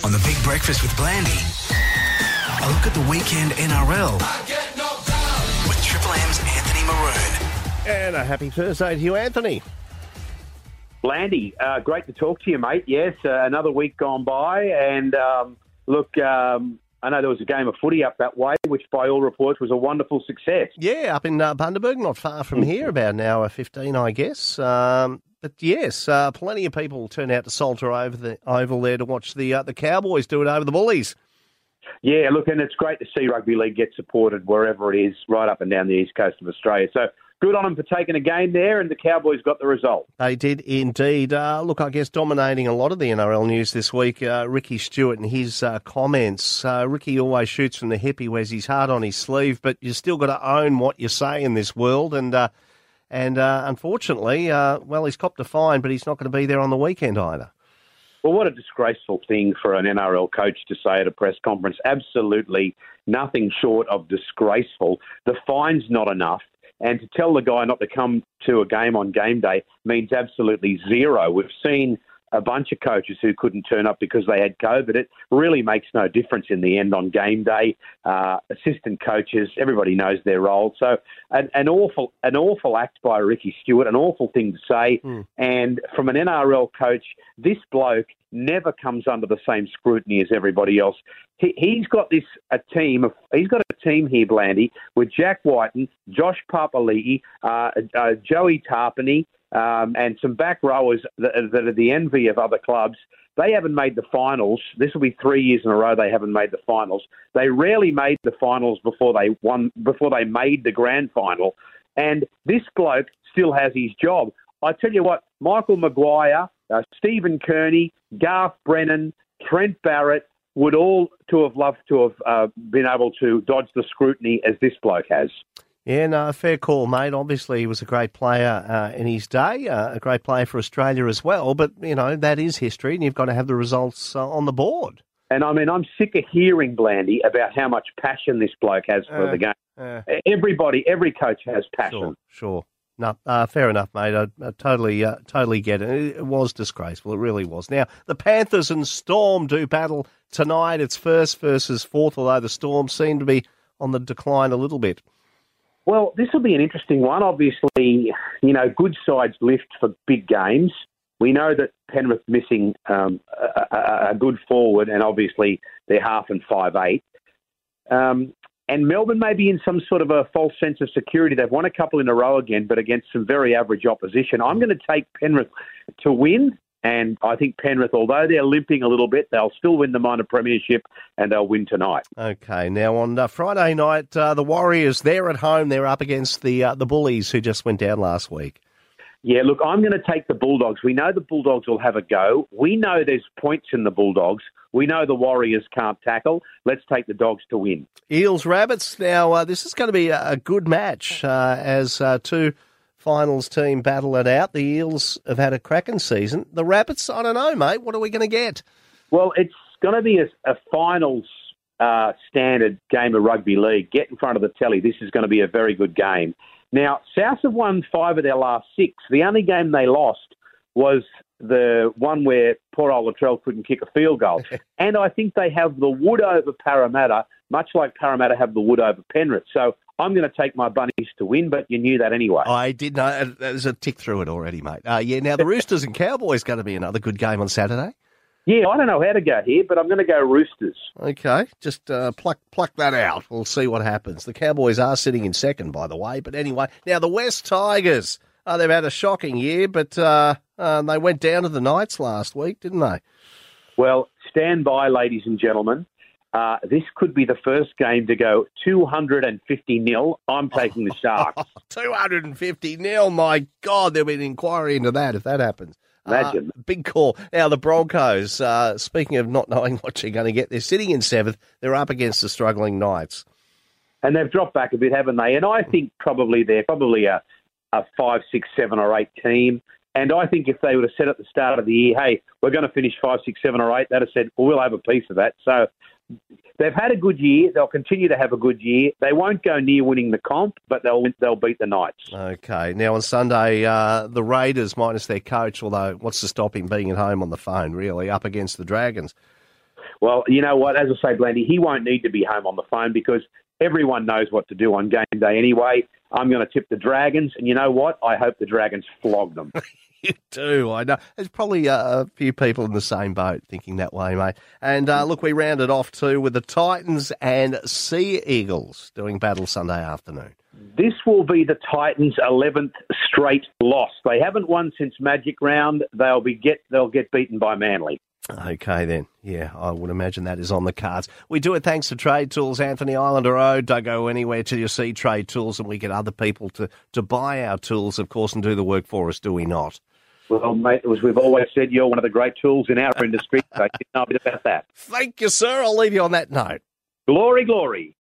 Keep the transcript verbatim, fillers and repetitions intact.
On the Big Breakfast with Blandy, a look at the weekend N R L with Triple M's Anthony Maroon. And a happy Thursday to you, Anthony. Blandy, uh, great to talk to you, mate. Yes, uh, another week gone by. And um, look, um, I know there was a game of footy up that way, which by all reports was a wonderful success. Yeah, up in uh, Bundaberg, not far from here, about an hour fifteen, I guess. Um, but yes, uh, plenty of people turned out to saunter over the oval there to watch the uh, the Cowboys do it over the Bullies. Yeah, look, and it's great to see rugby league get supported wherever it is, right up and down the east coast of Australia. So good on them for taking a game there, and the Cowboys got the result. They did indeed. Uh, look, I guess dominating a lot of the N R L news this week, uh, Ricky Stewart and his uh, comments. Uh, Ricky always shoots from the hip. He wears his heart on his sleeve, but you still got to own what you say in this world. And uh, and uh, unfortunately, uh, well, he's copped a fine, but he's not going to be there on the weekend either. Well, what a disgraceful thing for an N R L coach to say at a press conference. Absolutely nothing short of disgraceful. The fine's not enough. And to tell the guy not to come to a game on game day means absolutely zero. We've seen a bunch of coaches who couldn't turn up because they had COVID. It really makes no difference in the end on game day. Uh, assistant coaches, everybody knows their role. So an, an awful an awful act by Ricky Stewart, an awful thing to say. Mm. And from an N R L coach, this bloke never comes under the same scrutiny as everybody else. He, he's got this a team. Of, he's got a team here, Blandy, with Jack Whiten, Josh Papali'i, uh, uh, Joey Tarpany, Um, and some back rowers that, that are the envy of other clubs. They haven't made the finals. This will be three years in a row they haven't made the finals. They rarely made the finals before they won, before they made the grand final. And this bloke still has his job. I tell you what, Michael Maguire, uh, Stephen Kearney, Garth Brennan, Trent Barrett would all to have loved to have uh, been able to dodge the scrutiny as this bloke has. Yeah, no, fair call, mate. Obviously, he was a great player uh, in his day, uh, a great player for Australia as well. But, you know, that is history, and you've got to have the results uh, on the board. And, I mean, I'm sick of hearing, Blandy, about how much passion this bloke has for uh, the game. Uh, Everybody, every coach has passion. Sure, sure. No, uh, fair enough, mate. I, I totally, uh, totally get it. It was disgraceful. It really was. Now, the Panthers and Storm do battle tonight. It's first versus fourth, although the Storm seem to be on the decline a little bit. Well, this will be an interesting one. Obviously, you know, good sides lift for big games. We know that Penrith missing um, a, a, a good forward, and obviously they're half and five eight. Um, and Melbourne may be in some sort of a false sense of security. They've won a couple in a row again, but against some very average opposition. I'm going to take Penrith to win. And I think Penrith, although they're limping a little bit, they'll still win the minor premiership and they'll win tonight. Okay, now on uh, Friday night, uh, the Warriors, they're at home. They're up against the uh, the Bullies who just went down last week. Yeah, look, I'm going to take the Bulldogs. We know the Bulldogs will have a go. We know there's points in the Bulldogs. We know the Warriors can't tackle. Let's take the Dogs to win. Eels, Rabbits. Now, uh, this is going to be a, a good match uh, as uh, two finals team battle it out. The Eels have had a cracking season. The Rabbits, I don't know, mate. What are we going to get? Well, it's going to be a, a finals uh, standard game of rugby league. Get in front of the telly. This is going to be a very good game. Now, South have won five of their last six. The only game they lost was the one where poor old Latrell couldn't kick a field goal. And I think they have the wood over Parramatta, much like Parramatta have the wood over Penrith. So I'm going to take my bunnies to win, but you knew that anyway. I did know. There's a tick through it already, mate. Uh, yeah, now the Roosters and Cowboys going to be another good game on Saturday. Yeah, I don't know how to go here, but I'm going to go Roosters. Okay, just uh, pluck pluck that out. We'll see what happens. The Cowboys are sitting in second, by the way. But anyway, now the West Tigers. Oh, they've had a shocking year, but uh, uh, they went down to the Knights last week, didn't they? Well, stand by, ladies and gentlemen. Uh, this could be the first game to go two hundred fifty nil. I'm taking the Sharks. two hundred fifty nil, my God, there'll be an inquiry into that if that happens. Imagine. Uh, big call. Now, the Broncos, uh, speaking of not knowing what you're going to get, they're sitting in seventh. They're up against the struggling Knights. And they've dropped back a bit, haven't they? And I think probably they're probably a, a five, six, seven or eight team. And I think if they would have said at the start of the year, hey, we're going to finish five, six, seven or eight, they'd have said, well, we'll have a piece of that. So they've had a good year. They'll continue to have a good year. They won't go near winning the comp, but they'll they'll beat the Knights. Okay. Now on Sunday, uh, the Raiders, minus their coach, although what's to stop him being at home on the phone, really, up against the Dragons? Well, you know what? As I say, Blandy, he won't need to be home on the phone because everyone knows what to do on game day anyway. I'm going to tip the Dragons, and you know what? I hope the Dragons flog them. You do, I know. There's probably a few people in the same boat thinking that way, mate. And uh, look, we rounded off too with the Titans and Sea Eagles doing battle Sunday afternoon. This will be the Titans' eleventh straight loss. They haven't won since Magic Round. They'll be get they'll get beaten by Manly. Okay, then. Yeah, I would imagine that is on the cards. We do it thanks to Trade Tools, Anthony Islander Road. Don't go anywhere till you see Trade Tools, and we get other people to, to buy our tools, of course, and do the work for us, do we not? Well, mate, as we've always said, you're one of the great tools in our industry, so you know a bit about that. Thank you, sir. I'll leave you on that note. Glory, glory.